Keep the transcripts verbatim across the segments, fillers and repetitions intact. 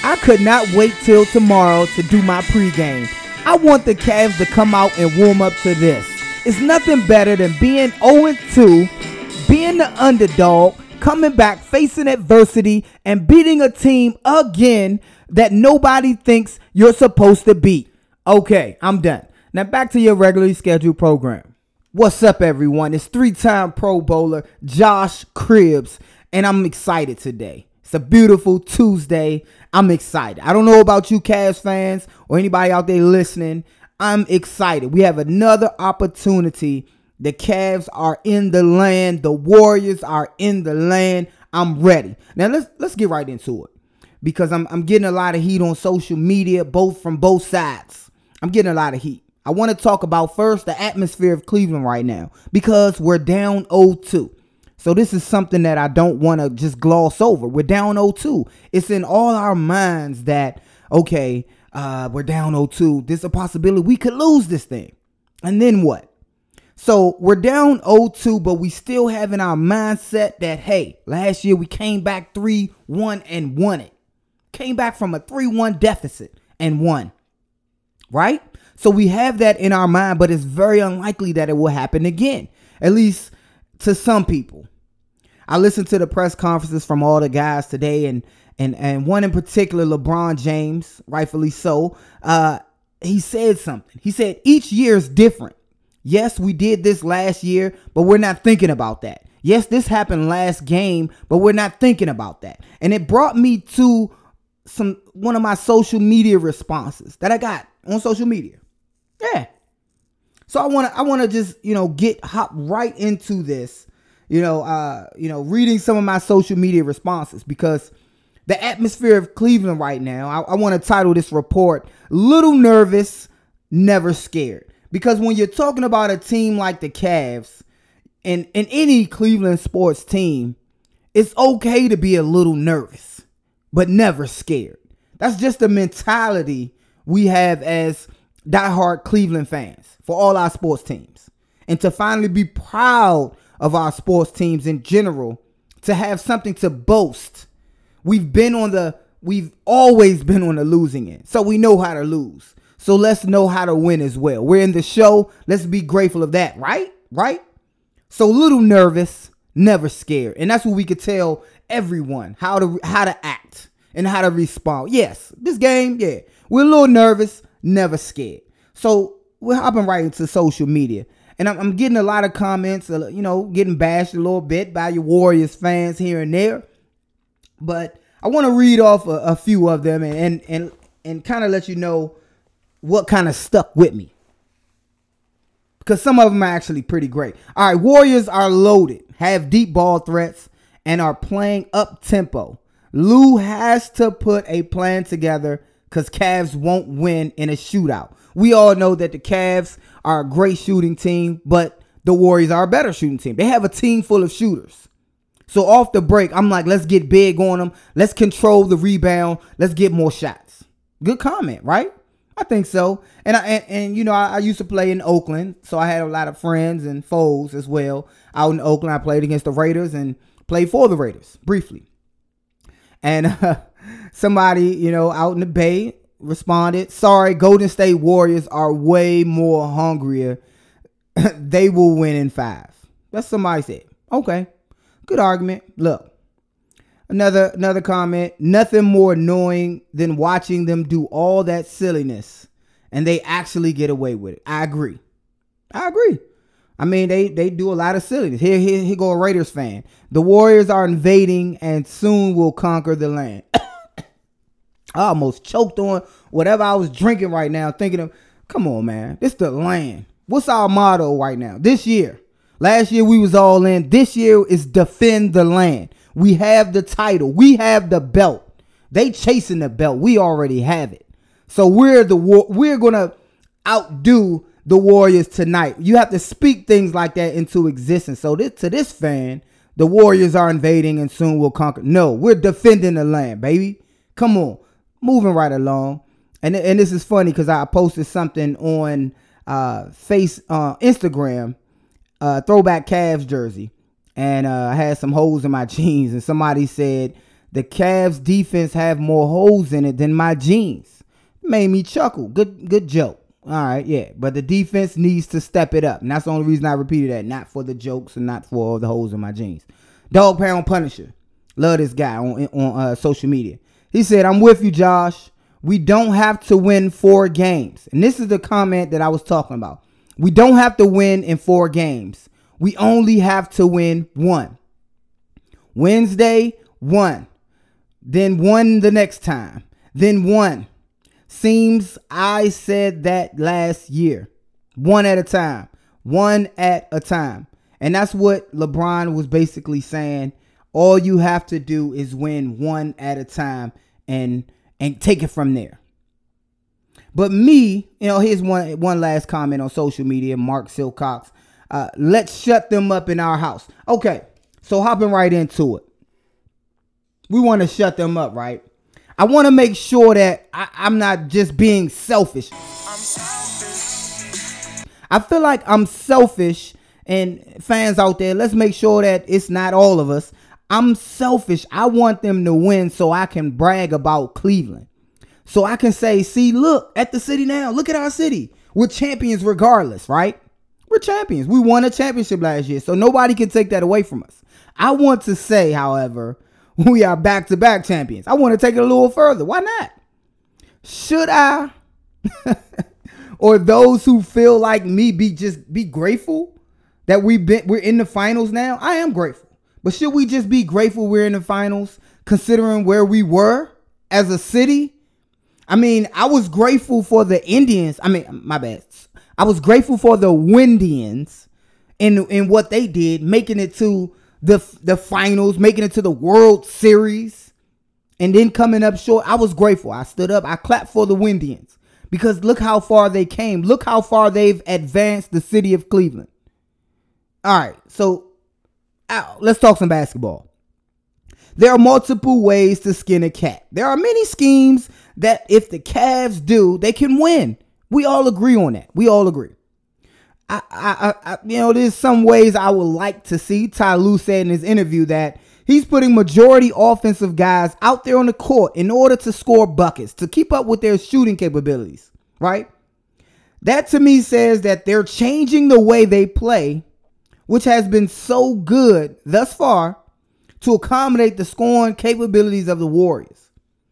I could not wait till tomorrow to do my pregame. I want the Cavs to come out and warm up to this. It's nothing better than being oh and two, being the underdog, coming back, facing adversity, and beating a team again that nobody thinks you're supposed to beat. Okay, I'm done. Now back to your regularly scheduled program. What's up, everyone? It's three-time Pro Bowler Josh Cribbs, and I'm excited today. It's a beautiful Tuesday. I'm excited. I don't know about you Cavs fans or anybody out there listening. I'm excited. We have another opportunity. The Cavs are in the land. The Warriors are in the land. I'm ready. Now let's let's get right into it, because I'm I'm getting a lot of heat on social media, both from both sides. I'm getting a lot of heat. I want to talk about first the atmosphere of Cleveland right now, because we're down oh two. So this is something that I don't want to just gloss over. We're down oh two. It's in all our minds that, okay, uh, we're down oh two. There's a possibility we could lose this thing. And then what? So we're down oh two, but we still have in our mindset that, hey, last year we came back three one and won it. Came back from a three one deficit and won. Right? So we have that in our mind, but it's very unlikely that it will happen again, at least to some people. I listened to the press conferences from all the guys today, and and and one in particular, LeBron James, rightfully so. Uh, he said something. He said each year is different. Yes, we did this last year, but we're not thinking about that. Yes, this happened last game, but we're not thinking about that. And it brought me to some one of my social media responses that I got on social media. Yeah. So I want to I want to just, you know, get hop right into this, you know, uh, you know, reading some of my social media responses, because the atmosphere of Cleveland right now, I, I want to title this report, Little Nervous, Never Scared. Because when you're talking about a team like the Cavs and, and any Cleveland sports team, it's okay to be a little nervous, but never scared. That's just the mentality we have as diehard Cleveland fans for all our sports teams. And to finally be proud of our sports teams in general, to have something to boast. We've been on the, we've always been on the losing end. So we know how to lose. So let's know how to win as well. We're in the show. Let's be grateful of that, right? Right? So little nervous, never scared. And that's what we could tell everyone, how to how to act and how to respond. Yes, this game, yeah. We're a little nervous, never scared. So we're hopping right into social media. And I'm, I'm getting a lot of comments, you know, getting bashed a little bit by your Warriors fans here and there. But I want to read off a, a few of them and and and, and kind of let you know what kind of stuck with me, because some of them are actually pretty great. All right, Warriors are loaded, have deep ball threats, and are playing up tempo. Lou has to put a plan together, because Cavs won't win in a shootout. We all know that the Cavs are a great shooting team, but the Warriors are a better shooting team. They have a team full of shooters. So off the break, I'm like, let's get big on them. Let's control the rebound. Let's get more shots. Good comment, right? I think so. And, I, and, and you know, I, I used to play in Oakland, so I had a lot of friends and foes as well. Out in Oakland, I played against the Raiders and played for the Raiders briefly. And uh, somebody, you know, out in the Bay responded, sorry, Golden State Warriors are way more hungrier. They will win in five. That's somebody said. Okay, good argument. Look. Another another comment, nothing more annoying than watching them do all that silliness and they actually get away with it. I agree. I agree. I mean, they, they do a lot of silliness. Here, here, here go a Raiders fan. The Warriors are invading and soon will conquer the land. I almost choked on whatever I was drinking right now, thinking of, come on, man, this the land. What's our motto right now? This year. Last year we was all in. This year is defend the land. We have the title. We have the belt. They chasing the belt. We already have it. So we're the we're gonna outdo the Warriors tonight. You have to speak things like that into existence. So this, to this fan, the Warriors are invading and soon will conquer. No, we're defending the land, baby. Come on, moving right along. And and this is funny because I posted something on uh, face uh, Instagram, uh, throwback Cavs jersey. And uh, I had some holes in my jeans, and somebody said the Cavs defense have more holes in it than my jeans. Made me chuckle. Good, good joke. All right, yeah. But the defense needs to step it up. And that's the only reason I repeated that. Not for the jokes and not for all the holes in my jeans. Dog Pound Punisher. Love this guy on, on uh, social media. He said, I'm with you, Josh. We don't have to win four games. And this is the comment that I was talking about. We don't have to win in four games. We only have to win one. Wednesday, one. Then one the next time. Then one. Seems I said that last year. One at a time. One at a time. And that's what LeBron was basically saying. All you have to do is win one at a time and and take it from there. But me, you know, here's one one last comment on social media. Mark Silcox. Uh, let's shut them up in our house. Okay, so hopping right into it. We want to shut them up, right? I want to make sure that I, I'm not just being selfish. I'm selfish. I feel like I'm selfish, and fans out there, let's make sure that it's not all of us. I'm selfish. I want them to win so I can brag about Cleveland. So I can say, see, look at the city now. Look at our city. We're champions regardless, right? We're champions. We won a championship last year, so nobody can take that away from us. I want to say, however, we are back-to-back champions. I want to take it a little further. Why not? Should I, or those who feel like me, be just be grateful that we've been we're in the finals now? I am grateful, but should we just be grateful we're in the finals, considering where we were as a city? I mean, I was grateful for the Indians. I mean, my bad. I was grateful for the Windians in in what they did, making it to the the finals, making it to the World Series, and then coming up short. I was grateful. I stood up. I clapped for the Windians because look how far they came. Look how far they've advanced the city of Cleveland. All right, so uh, let's talk some basketball. There are multiple ways to skin a cat. There are many schemes that if the Cavs do, they can win. We all agree on that. We all agree. I, I, I, you know, there's some ways I would like to see. Ty Lue said in his interview that he's putting majority offensive guys out there on the court in order to score buckets, to keep up with their shooting capabilities, right? That to me says that they're changing the way they play, which has been so good thus far, to accommodate the scoring capabilities of the Warriors.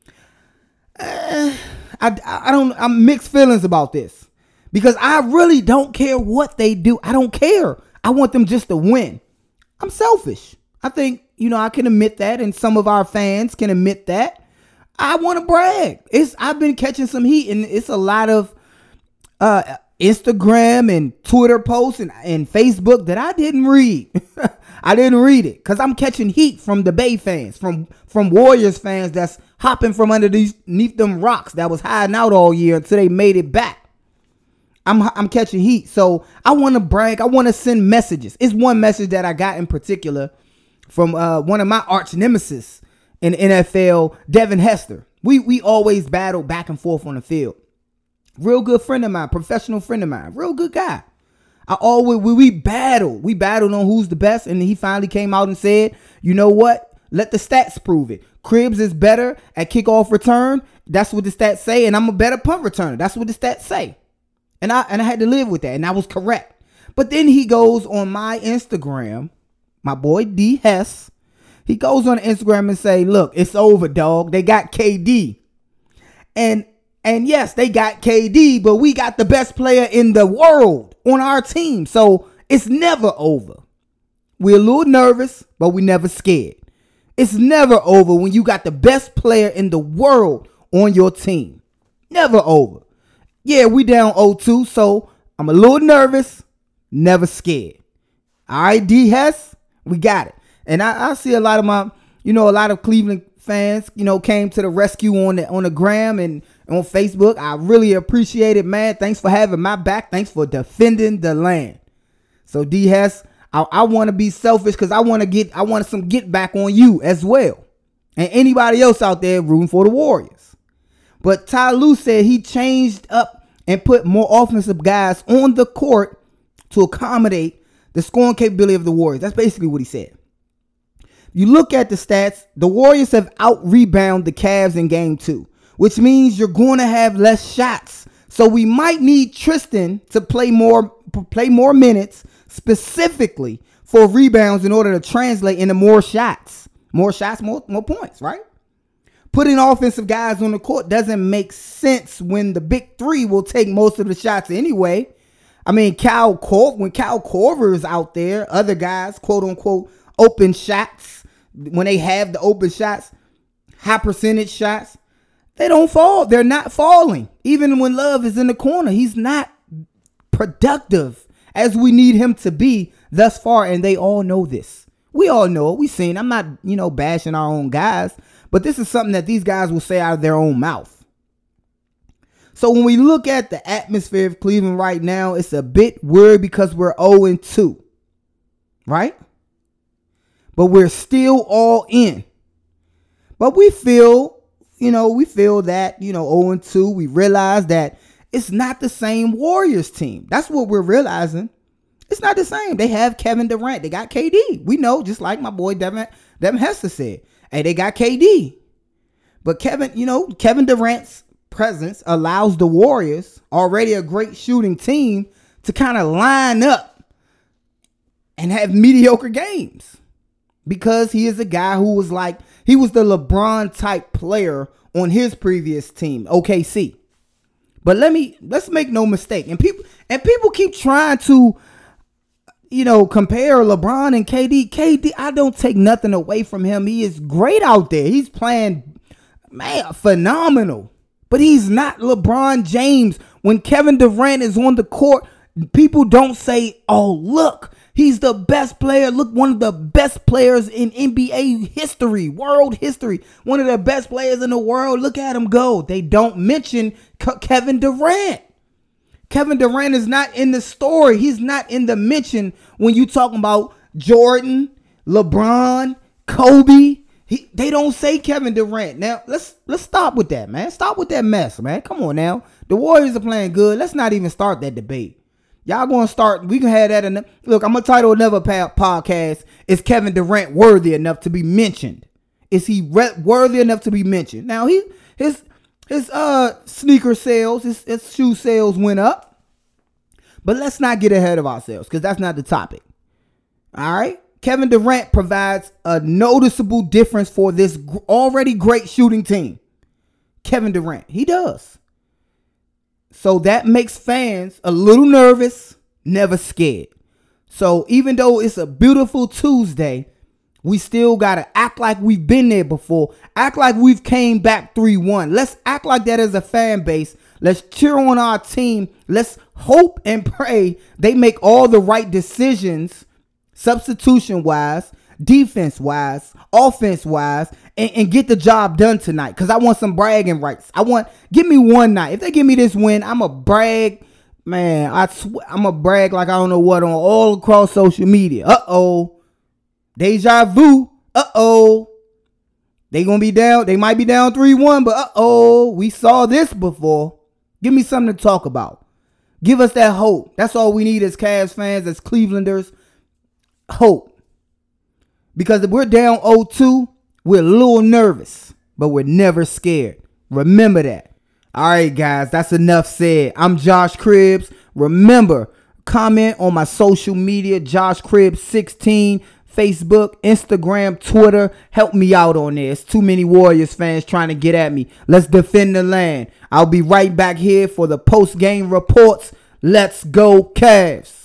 Uh, I, I don't, I'm mixed feelings about this because I really don't care what they do. I don't care. I want them just to win. I'm selfish. I think, you know, I can admit that, and some of our fans can admit that. I want to brag. It's I've been catching some heat, and it's a lot of uh, Instagram and Twitter posts and, and Facebook that I didn't read. I didn't read it because I'm catching heat from the Bay fans, from from Warriors fans that's hopping from underneath them rocks that was hiding out all year until they made it back. I'm I'm catching heat, so I want to brag. I want to send messages. It's one message that I got in particular from uh, one of my arch nemesis in the N F L, Devin Hester. We we always battle back and forth on the field. Real good friend of mine, professional friend of mine, real good guy. I always we, we battled. We battled on who's the best, and he finally came out and said, "You know what? Let the stats prove it. Cribbs is better at kickoff return. That's what the stats say, and I'm a better punt returner. That's what the stats say." And I and I had to live with that, and I was correct. But then he goes on my Instagram, my boy D Hess. He goes on Instagram and say, "Look, it's over, dog. They got K D." And And yes, they got K D, but we got the best player in the world on our team. So it's never over. We're a little nervous, but we never scared. It's never over when you got the best player in the world on your team. Never over. Yeah, we down oh two, so I'm a little nervous, never scared. All right, D Hess, we got it. And I, I see a lot of my, you know, a lot of Cleveland fans, you know, came to the rescue on the on the gram and on Facebook. I really appreciate it, man. Thanks for having my back. Thanks for defending the land. So D Hess, I, I want to be selfish because I want to get I want some get back on you as well, and anybody else out there rooting for the Warriors. But Ty Lue said he changed up and put more offensive guys on the court to accommodate the scoring capability of the Warriors. That's basically what he said. You look at the stats, the Warriors have out-rebounded the Cavs in game two, which means you're going to have less shots. So we might need Tristan to play more play more minutes specifically for rebounds in order to translate into more shots. More shots, more, more points, right? Putting offensive guys on the court doesn't make sense when the big three will take most of the shots anyway. I mean, Kyle Korver, when Kyle Korver is out there, other guys, quote unquote, open shots, when they have the open shots, high percentage shots, they don't fall. They're not falling. Even when Love is in the corner, he's not productive as we need him to be thus far. And they all know this. We all know it. We've seen. I'm not, you know, bashing our own guys, but this is something that these guys will say out of their own mouth. So when we look at the atmosphere of Cleveland right now, it's a bit weird because we're oh and two, right? But we're still all in. But we feel, you know, we feel that, you know, oh and two, we realize that it's not the same Warriors team. That's what we're realizing. It's not the same. They have Kevin Durant. They got K D. We know, just like my boy Devin, Devin Hester said. Hey, they got K D. But Kevin, you know, Kevin Durant's presence allows the Warriors, already a great shooting team, to kind of line up and have mediocre games. Because he is a guy who was like, he was the LeBron type player on his previous team, O K C. But let me, let's make no mistake. And people, and people keep trying to, you know, compare LeBron and K D. K D, I don't take nothing away from him. He is great out there. He's playing, man, phenomenal. But he's not LeBron James. When Kevin Durant is on the court, people don't say, oh, look, he's the best player. Look, one of the best players in N B A history, world history. One of the best players in the world. Look at him go. They don't mention Ke- Kevin Durant. Kevin Durant is not in the story. He's not in the mention when you talking about Jordan, LeBron, Kobe. He, they don't say Kevin Durant. Now, let's let's stop with that, man. Stop with that mess, man. Come on now. The Warriors are playing good. Let's not even start that debate. Y'all going to start. We can have that. In the, look, I'm going to title another podcast. Is Kevin Durant worthy enough to be mentioned? Is he re- worthy enough to be mentioned? Now, he his his uh sneaker sales, his, his shoe sales went up. But let's not get ahead of ourselves because that's not the topic. All right. Kevin Durant provides a noticeable difference for this already great shooting team. Kevin Durant, he does. So that makes fans a little nervous, never scared. So even though it's a beautiful Tuesday, we still got to act like we've been there before. Act like we've came back three one. Let's act like that as a fan base. Let's cheer on our team. Let's hope and pray they make all the right decisions, substitution-wise, defense-wise, offense-wise, and, and get the job done tonight. Because I want some bragging rights. I want, give me one night. If they give me this win, I'm a brag. Man, I sw- I'm a brag like I don't know what on all across social media. Uh-oh. Deja vu. Uh-oh. They going to be down. They might be down three one, but uh-oh. We saw this before. Give me something to talk about. Give us that hope. That's all we need as Cavs fans, as Clevelanders. Hope. Because if we're down oh two, we're a little nervous, but we're never scared. Remember that. All right, guys, that's enough said. I'm Josh Cribbs. Remember, comment on my social media, Josh Cribbs sixteen, Facebook, Instagram, Twitter. Help me out on this. Too many Warriors fans trying to get at me. Let's defend the land. I'll be right back here for the post-game reports. Let's go, Cavs.